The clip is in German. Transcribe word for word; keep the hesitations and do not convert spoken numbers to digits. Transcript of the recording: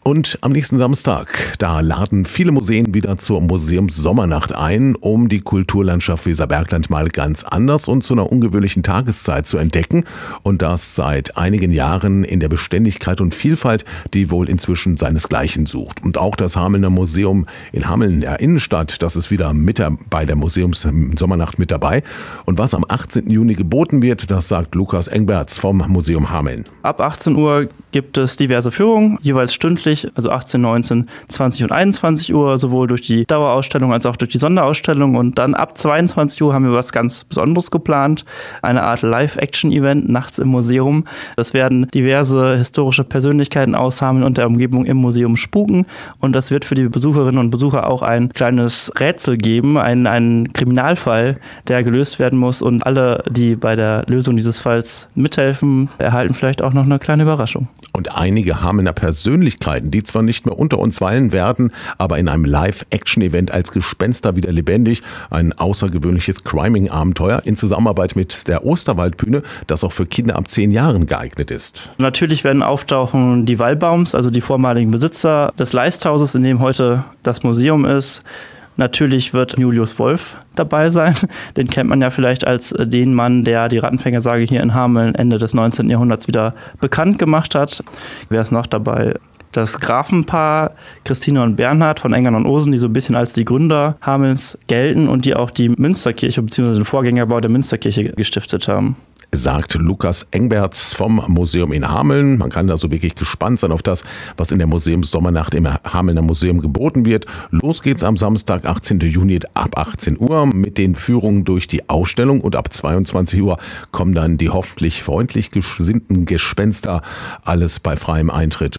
Und am nächsten Samstag, da laden viele Museen wieder zur Museumssommernacht ein, um die Kulturlandschaft Weserbergland mal ganz anders und zu einer ungewöhnlichen Tageszeit zu entdecken. Und das seit einigen Jahren in der Beständigkeit und Vielfalt, die wohl inzwischen seinesgleichen sucht. Und auch das Hamelner Museum in Hameln, der Innenstadt, das ist wieder mit bei der Museumssommernacht mit dabei. Und was am achtzehnten Juni geboten wird, das sagt Lukas Engberts vom Museum Hameln. Ab achtzehn Uhr gibt es diverse Führungen, jeweils stündlich, also achtzehn, neunzehn, zwanzig und einundzwanzig Uhr, sowohl durch die Dauerausstellung als auch durch die Sonderausstellung. Und dann ab zweiundzwanzig Uhr haben wir was ganz Besonderes geplant, eine Art Live-Action-Event nachts im Museum. Das werden diverse historische Persönlichkeiten aus Hameln und der Umgebung im Museum spuken. Und das wird für die Besucherinnen und Besucher auch ein kleines Rätsel geben, einen, einen Kriminalfall, der gelöst werden muss. Und alle, die bei der Lösung dieses Falls mithelfen, erhalten vielleicht auch noch eine kleine Überraschung. Und einige Hamelner Persönlichkeiten, die zwar nicht mehr unter uns weilen werden, aber in einem Live-Action-Event als Gespenster wieder lebendig. Ein außergewöhnliches Criming-Abenteuer in Zusammenarbeit mit der Osterwaldbühne, das auch für Kinder ab zehn Jahren geeignet ist. Natürlich werden auftauchen die Wallbaums, also die vormaligen Besitzer des Leisthauses, in dem heute das Museum ist. Natürlich wird Julius Wolf dabei sein. Den kennt man ja vielleicht als den Mann, der die Rattenfängersage hier in Hameln Ende des neunzehnten Jahrhunderts wieder bekannt gemacht hat. Wer ist noch dabei? Das Grafenpaar Christine und Bernhard von Engern und Osen, die so ein bisschen als die Gründer Hamelns gelten und die auch die Münsterkirche bzw. den Vorgängerbau der Münsterkirche gestiftet haben. Sagt Lukas Engberts vom Museum in Hameln. Man kann also wirklich gespannt sein auf das, was in der Museumssommernacht im Hamelner Museum geboten wird. Los geht's am Samstag, achtzehnten Juni ab achtzehn Uhr mit den Führungen durch die Ausstellung und ab zweiundzwanzig Uhr kommen dann die hoffentlich freundlich gesinnten Gespenster. Alles bei freiem Eintritt.